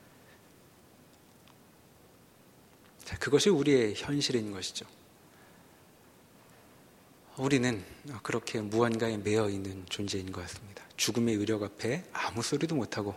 자, 그것이 우리의 현실인 것이죠. 우리는 그렇게 무언가에 매여 있는 존재인 것 같습니다. 죽음의 위력 앞에 아무 소리도 못하고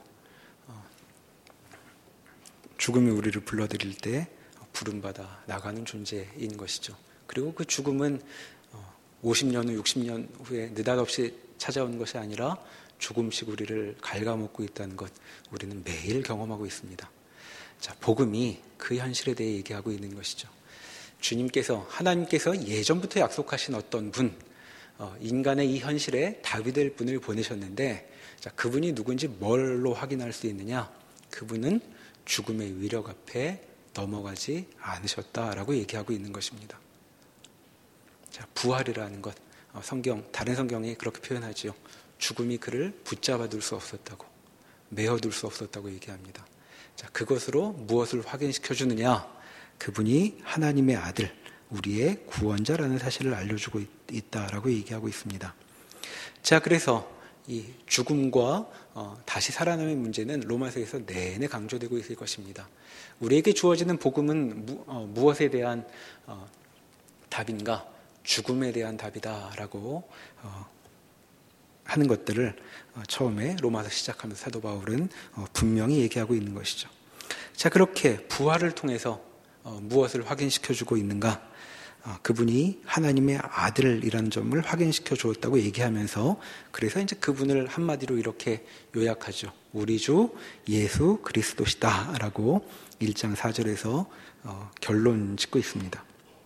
죽음이 우리를 불러들일 때 부름받아 나가는 존재인 것이죠. 그리고 그 죽음은 오십 년 후, 육십 년 후에 느닷없이 찾아오는 것이 아니라 조금씩 우리를 갉아먹고 있다는 것, 우리는 매일 경험하고 있습니다. 자, 복음이 그 현실에 대해 얘기하고 있는 것이죠. 주님께서, 하나님께서 예전부터 약속하신 어떤 분, 어, 인간의 이 현실에 답이 될 분을 보내셨는데, 자, 그분이 누군지 뭘로 확인할 수 있느냐? 그분은 죽음의 위력 앞에 넘어가지 않으셨다라고 얘기하고 있는 것입니다. 자, 부활이라는 것, 어, 성경, 다른 성경이 그렇게 표현하지요. 죽음이 그를 붙잡아둘 수 없었다고, 메어둘 수 없었다고 얘기합니다. 자, 그것으로 무엇을 확인시켜 주느냐? 그분이 하나님의 아들, 우리의 구원자라는 사실을 알려주고 있, 있다라고 얘기하고 있습니다. 자, 그래서 이 죽음과 어, 다시 살아남의 문제는 로마서에서 내내 강조되고 있을 것입니다. 우리에게 주어지는 복음은 무, 어, 무엇에 대한 어, 답인가? 죽음에 대한 답이다라고 어, 하는 것들을 어, 처음에 로마서 시작하면서 사도 바울은 어, 분명히 얘기하고 있는 것이죠. 자, 그렇게 부활을 통해서 어, 무엇을 확인시켜주고 있는가? 어, 그분이 하나님의 아들이라는 점을 확인시켜 주었다고 얘기하면서, 그래서 이제 그분을 한마디로 이렇게 요약하죠. 우리 주 예수 그리스도시다 라고 일 장 사 절에서 어, 결론 짓고 있습니다.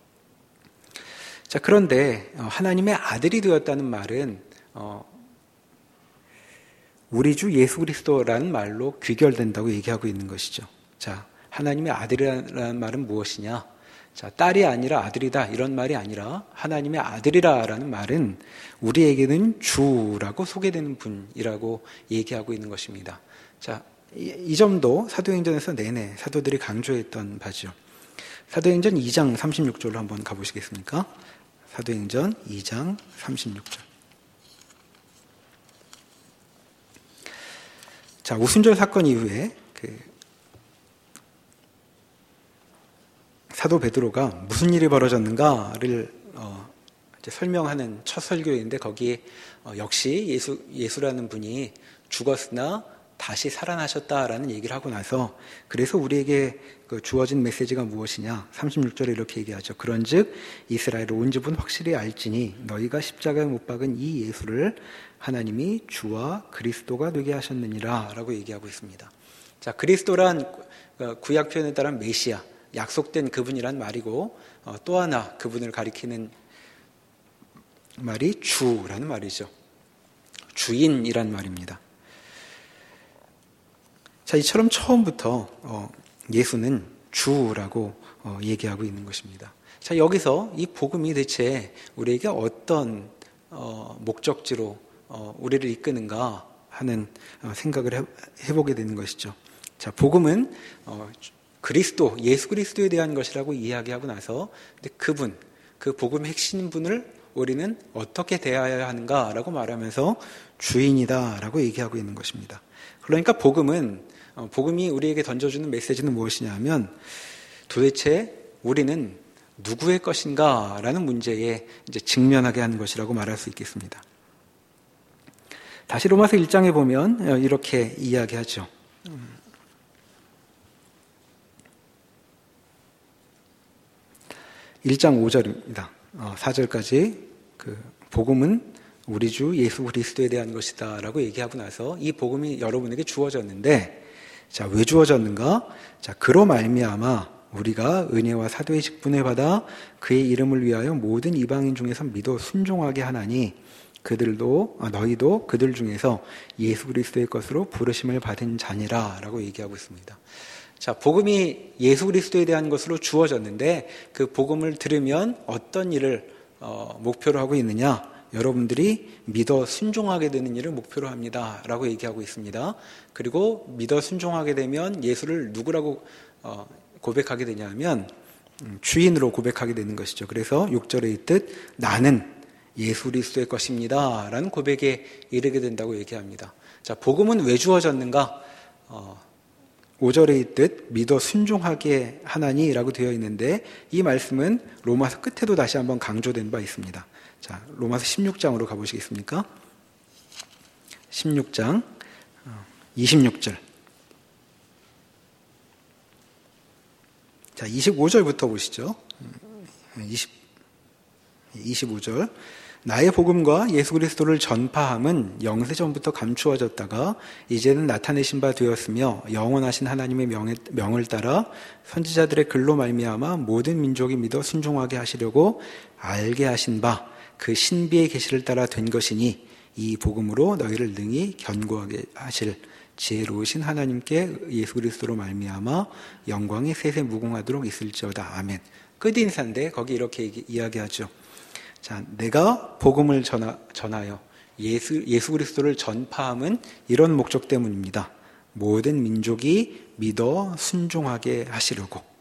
자, 그런데 어, 하나님의 아들이 되었다는 말은 어, 우리 주 예수 그리스도라는 말로 귀결된다고 얘기하고 있는 것이죠. 자, 하나님의 아들이라는 말은 무엇이냐? 자, 딸이 아니라 아들이다 이런 말이 아니라 하나님의 아들이라는 말은 우리에게는 주라고 소개되는 분이라고 얘기하고 있는 것입니다. 자, 이, 이 점도 사도행전에서 내내 사도들이 강조했던 바죠. 사도행전 이 장 삼십육 절로 한번 가보시겠습니까? 사도행전 이 장 삼십육 절. 자, 우순절 사건 이후에 그 사도 베드로가 무슨 일이 벌어졌는가를 어, 이제 설명하는 첫 설교인데, 거기에 어, 역시 예수 예수라는 분이 죽었으나 다시 살아나셨다라는 얘기를 하고 나서, 그래서 우리에게 그 주어진 메시지가 무엇이냐? 삼십육 절에 이렇게 얘기하죠. 그런즉 이스라엘 온 집은 확실히 알지니 너희가 십자가에 못 박은 이 예수를 하나님이 주와 그리스도가 되게 하셨느니라 라고 얘기하고 있습니다. 자, 그리스도란 구약 표현에 따른 메시아, 약속된 그분이란 말이고, 어, 또 하나 그분을 가리키는 말이 주라는 말이죠. 주인이란 말입니다. 자, 이처럼 처음부터 어, 예수는 주라고 얘기하고 있는 것입니다. 자, 여기서 이 복음이 대체 우리에게 어떤 목적지로 우리를 이끄는가 하는 생각을 해보게 되는 것이죠. 자, 복음은 그리스도, 예수 그리스도에 대한 것이라고 이야기하고 나서 근데 그분, 그 복음의 핵심분을 우리는 어떻게 대해야 하는가라고 말하면서 주인이다라고 얘기하고 있는 것입니다. 그러니까 복음은 복음이 우리에게 던져주는 메시지는 무엇이냐면 도대체 우리는 누구의 것인가라는 문제에 이제 직면하게 하는 것이라고 말할 수 있겠습니다. 다시 로마서 일 장에 보면 이렇게 이야기하죠. 일 장 오 절입니다. 사 절까지 그 복음은 우리 주 예수 그리스도에 대한 것이다 라고 얘기하고 나서 이 복음이 여러분에게 주어졌는데, 자, 왜 주어졌는가? 자, 그로 말미암아 우리가 은혜와 사도의 직분을 받아 그의 이름을 위하여 모든 이방인 중에서 믿어 순종하게 하나니 그들도 너희도 그들 중에서 예수 그리스도의 것으로 부르심을 받은 자니라 라고 얘기하고 있습니다. 자, 복음이 예수 그리스도에 대한 것으로 주어졌는데 그 복음을 들으면 어떤 일을 어, 목표로 하고 있느냐? 여러분들이 믿어 순종하게 되는 일을 목표로 합니다 라고 얘기하고 있습니다. 그리고 믿어 순종하게 되면 예수를 누구라고 어, 고백하게 되냐면 주인으로 고백하게 되는 것이죠. 그래서 육 절에 있듯 나는 예수 그리스도의 것입니다 라는 고백에 이르게 된다고 얘기합니다. 자, 복음은 왜 주어졌는가? 어, 오 절에 있듯 믿어 순종하게 하나니 라고 되어 있는데 이 말씀은 로마서 끝에도 다시 한번 강조된 바 있습니다. 자, 로마서 십육 장으로 가보시겠습니까? 십육 장 이십육 절. 자, 이십오 절부터 보시죠. 이십, 이십오 절. 나의 복음과 예수 그리스도를 전파함은 영세전부터 감추어졌다가 이제는 나타내신 바 되었으며 영원하신 하나님의 명에, 명을 따라 선지자들의 글로 말미암아 모든 민족이 믿어 순종하게 하시려고 알게 하신 바 그 신비의 계시를 따라 된 것이니 이 복음으로 너희를 능히 견고하게 하실 지혜로우신 하나님께 예수 그리스도로 말미암아 영광이 세세 무궁하도록 있을지어다. 아멘. 끝인사인데 거기 이렇게 이야기하죠. 자, 내가 복음을 전하, 전하여 예수, 예수 그리스도를 전파함은 이런 목적 때문입니다. 모든 민족이 믿어 순종하게 하시려고.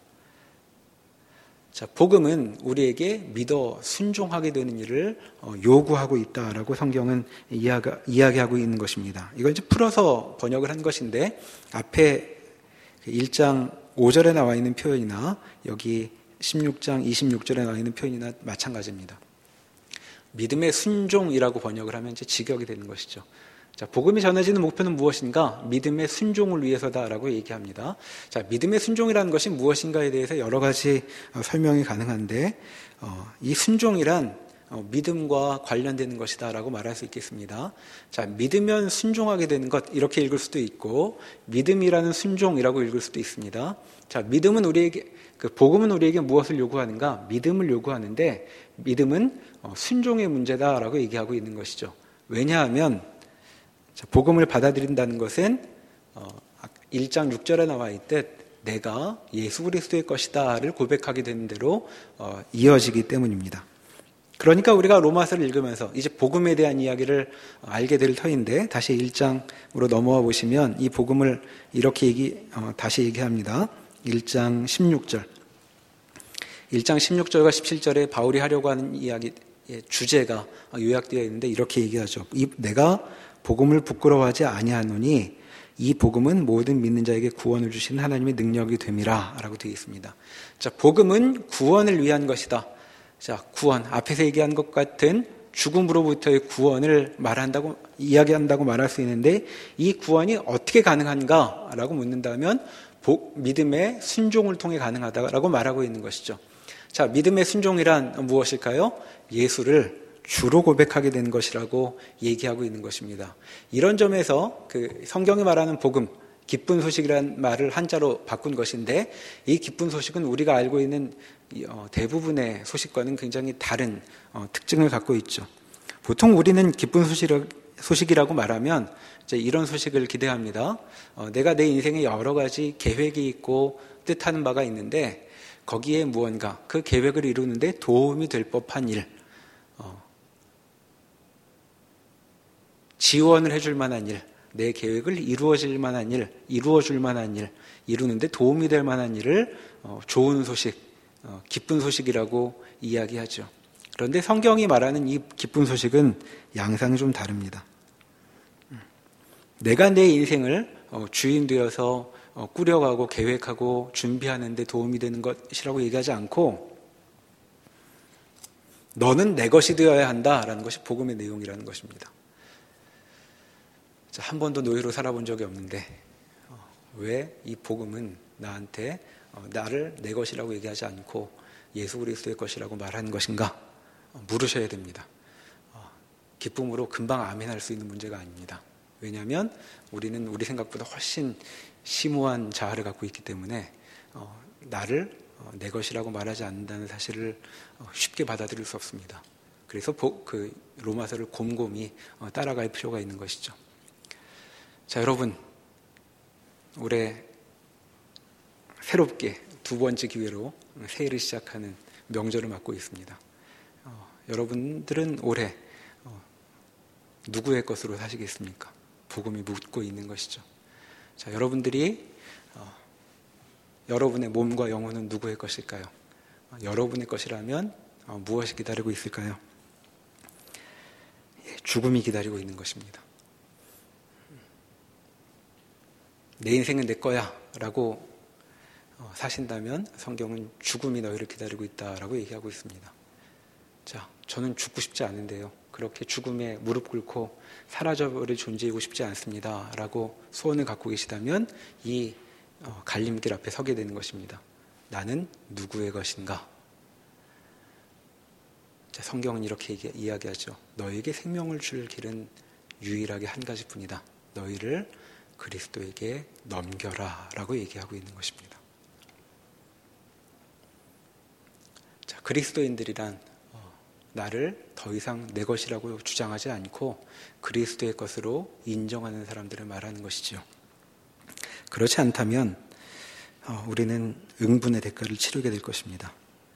자, 복음은 우리에게 믿어 순종하게 되는 일을 요구하고 있다라고 성경은 이야기, 이야기하고 있는 것입니다. 이걸 이제 풀어서 번역을 한 것인데 앞에 일 장 오 절에 나와 있는 표현이나 여기 십육 장 이십육 절에 나와 있는 표현이나 마찬가지입니다. 믿음의 순종이라고 번역을 하면 이제 직역이 되는 것이죠. 자, 복음이 전해지는 목표는 무엇인가? 믿음의 순종을 위해서다라고 얘기합니다. 자, 믿음의 순종이라는 것이 무엇인가에 대해서 여러 가지 설명이 가능한데 어, 이 순종이란 어, 믿음과 관련되는 것이다라고 말할 수 있겠습니다. 자, 믿으면 순종하게 되는 것 이렇게 읽을 수도 있고 믿음이라는 순종이라고 읽을 수도 있습니다. 자, 믿음은 우리에게 그 복음은 우리에게 무엇을 요구하는가? 믿음을 요구하는데 믿음은 어, 순종의 문제다라고 얘기하고 있는 것이죠. 왜냐하면 자, 복음을 받아들인다는 것은 어, 일 장 육 절에 나와 있듯 내가 예수 그리스도의 것이다를 고백하게 되는 대로 어, 이어지기 때문입니다. 그러니까 우리가 로마서를 읽으면서 이제 복음에 대한 이야기를 알게 될 터인데 다시 일 장으로 넘어와 보시면 이 복음을 이렇게 얘기, 어, 다시 얘기합니다. 일 장 십육 절. 일 장 십육 절과 십칠 절에 바울이 하려고 하는 이야기 주제가 요약되어 있는데 이렇게 얘기하죠. 이, 내가 복음을 부끄러워하지 아니하노니 이 복음은 모든 믿는 자에게 구원을 주시는 하나님의 능력이 됨이라 라고 되어 있습니다. 자, 복음은 구원을 위한 것이다. 자, 구원, 앞에서 얘기한 것 같은 죽음으로부터의 구원을 말한다고, 이야기한다고 말할 수 있는데 이 구원이 어떻게 가능한가? 라고 묻는다면 복, 믿음의 순종을 통해 가능하다라고 말하고 있는 것이죠. 자, 믿음의 순종이란 무엇일까요? 예수를 주로 고백하게 된 것이라고 얘기하고 있는 것입니다. 이런 점에서 그 성경이 말하는 복음, 기쁜 소식이라는 말을 한자로 바꾼 것인데 이 기쁜 소식은 우리가 알고 있는 대부분의 소식과는 굉장히 다른 특징을 갖고 있죠. 보통 우리는 기쁜 소식을 소식이라고 말하면 이제 이런 소식을 기대합니다. 어, 내가 내 인생에 여러 가지 계획이 있고 뜻하는 바가 있는데 거기에 무언가 그 계획을 이루는데 도움이 될 법한 일, 어, 지원을 해줄 만한 일, 내 계획을 이루어질 만한 일, 이루어줄 만한 일, 이루는데 도움이 될 만한 일을 어, 좋은 소식, 어, 기쁜 소식이라고 이야기하죠. 그런데 성경이 말하는 이 기쁜 소식은 양상이 좀 다릅니다. 내가 내 인생을 어, 주인 되어서 어, 꾸려가고 계획하고 준비하는 데 도움이 되는 것이라고 얘기하지 않고 너는 내 것이 되어야 한다라는 것이 복음의 내용이라는 것입니다. 자, 한 번도 노예로 살아본 적이 없는데 어, 왜 이 복음은 나한테 어, 나를 내 것이라고 얘기하지 않고 예수 그리스도의 것이라고 말하는 것인가? 어, 물으셔야 됩니다. 어, 기쁨으로 금방 아멘할 수 있는 문제가 아닙니다. 왜냐하면 우리는 우리 생각보다 훨씬 심오한 자아를 갖고 있기 때문에 어, 나를 어, 내 것이라고 말하지 않는다는 사실을 어, 쉽게 받아들일 수 없습니다. 그래서 보, 그 로마서를 곰곰이 어, 따라갈 필요가 있는 것이죠. 자, 여러분, 올해 새롭게 두 번째 기회로 새해를 시작하는 명절을 맞고 있습니다. 어, 여러분들은 올해 어, 누구의 것으로 사시겠습니까? 복음이 묻고 있는 것이죠. 자, 여러분들이 어, 여러분의 몸과 영혼은 누구의 것일까요? 어, 여러분의 것이라면 어, 무엇이 기다리고 있을까요? 예, 죽음이 기다리고 있는 것입니다. 내 인생은 내 거야 라고 어, 사신다면 성경은 죽음이 너희를 기다리고 있다라고 얘기하고 있습니다. 자, 저는 죽고 싶지 않은데요. 그렇게 죽음에 무릎 꿇고 사라져버릴 존재이고 싶지 않습니다 라고 소원을 갖고 계시다면 이 어, 갈림길 앞에 서게 되는 것입니다. 나는 누구의 것인가? 자, 성경은 이렇게 얘기, 이야기하죠. 너에게 생명을 줄 길은 유일하게 한 가지뿐이다. 너희를 그리스도에게 넘겨라 라고 얘기하고 있는 것입니다. 자, 그리스도인들이란 어, 나를 더 이상 내 것이라고 주장하지 않고 그리스도의 것으로 인정하는 사람들을 말하는 것이죠. 그렇지 않다면 어, 우리는 응분의 대가를 치르게 될 것입니다.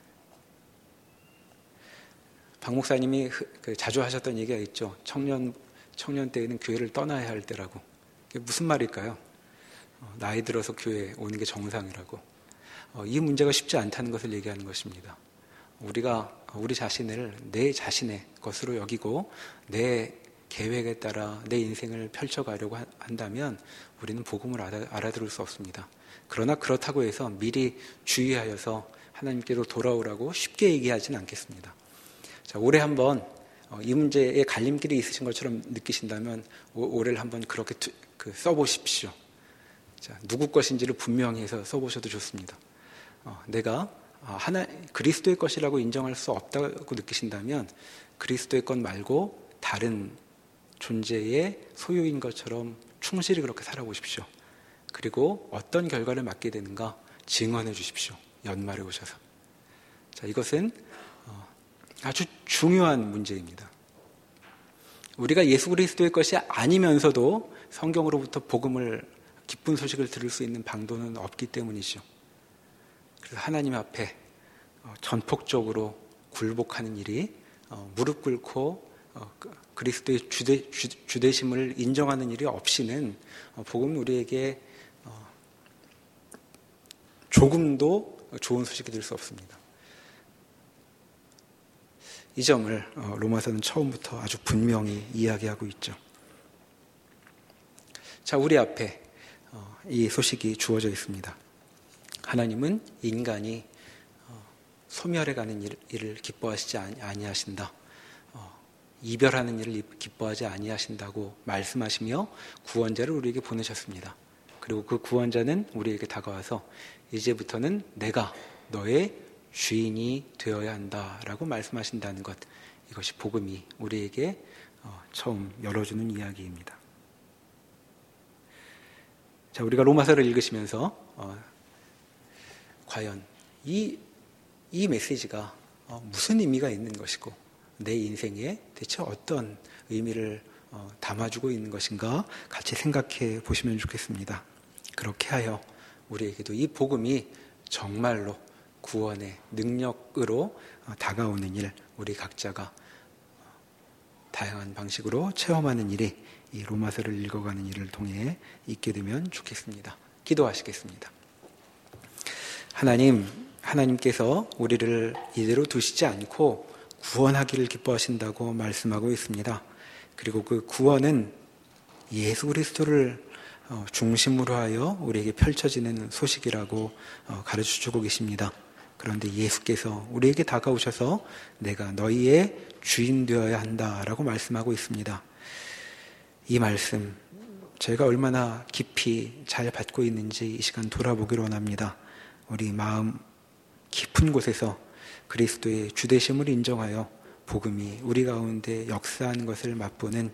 박 목사님이 그 자주 하셨던 얘기가 있죠. 청년, 청년 때에는 교회를 떠나야 할 때라고. 그게 무슨 말일까요? 어, 나이 들어서 교회에 오는 게 정상이라고. 어, 이 문제가 쉽지 않다는 것을 얘기하는 것입니다. 우리가 우리 자신을 내 자신의 것으로 여기고 내 계획에 따라 내 인생을 펼쳐가려고 한다면 우리는 복음을 알아, 알아들을 수 없습니다. 그러나 그렇다고 해서 미리 주의하여서 하나님께로 돌아오라고 쉽게 얘기하지는 않겠습니다. 자, 올해 한번 이 문제에 갈림길이 있으신 것처럼 느끼신다면 올해를 한번 그렇게 그 써보십시오. 자, 누구 것인지를 분명히 해서 써보셔도 좋습니다. 어, 내가 하나 그리스도의 것이라고 인정할 수 없다고 느끼신다면 그리스도의 것 말고 다른 존재의 소유인 것처럼 충실히 그렇게 살아보십시오. 그리고 어떤 결과를 맞게 되는가 증언해 주십시오. 연말에 오셔서. 자, 이것은 아주 중요한 문제입니다. 우리가 예수 그리스도의 것이 아니면서도 성경으로부터 복음을 기쁜 소식을 들을 수 있는 방도는 없기 때문이죠. 그래서 하나님 앞에 전폭적으로 굴복하는 일이 무릎 꿇고 그리스도의 주대, 주, 주대심을 인정하는 일이 없이는 복음은 우리에게 조금도 좋은 소식이 될 수 없습니다. 이 점을 로마서는 처음부터 아주 분명히 이야기하고 있죠. 자, 우리 앞에 이 소식이 주어져 있습니다. 하나님은 인간이 소멸해가는 일을 기뻐하시지 아니하신다. 이별하는 일을 기뻐하지 아니하신다고 말씀하시며 구원자를 우리에게 보내셨습니다. 그리고 그 구원자는 우리에게 다가와서 이제부터는 내가 너의 주인이 되어야 한다라고 말씀하신다는 것, 이것이 복음이 우리에게 처음 열어주는 이야기입니다. 자, 우리가 로마서를 읽으시면서 어, 과연 이, 이 메시지가 어, 무슨 의미가 있는 것이고 내 인생에 대체 어떤 의미를 담아주고 있는 것인가 같이 생각해 보시면 좋겠습니다. 그렇게 하여 우리에게도 이 복음이 정말로 구원의 능력으로 다가오는 일, 우리 각자가 다양한 방식으로 체험하는 일이 이 로마서를 읽어가는 일을 통해 있게 되면 좋겠습니다. 기도하시겠습니다. 하나님, 하나님께서 우리를 이대로 두시지 않고 구원하기를 기뻐하신다고 말씀하고 있습니다. 그리고 그 구원은 예수 그리스도를 중심으로 하여 우리에게 펼쳐지는 소식이라고 가르쳐주고 계십니다. 그런데 예수께서 우리에게 다가오셔서 내가 너희의 주인 되어야 한다라고 말씀하고 있습니다. 이 말씀 저희가 얼마나 깊이 잘 받고 있는지 이 시간 돌아보기를 원합니다. 우리 마음 깊은 곳에서 그리스도의 주되심을 인정하여 복음이 우리 가운데 역사하는 것을 맛보는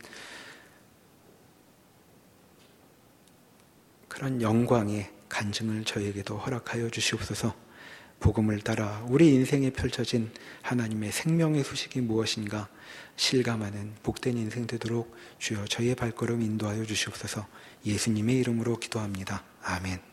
그런 영광의 간증을 저에게도 허락하여 주시옵소서. 복음을 따라 우리 인생에 펼쳐진 하나님의 생명의 소식이 무엇인가 실감하는 복된 인생 되도록 주여 저희의 발걸음 인도하여 주시옵소서. 예수님의 이름으로 기도합니다. 아멘.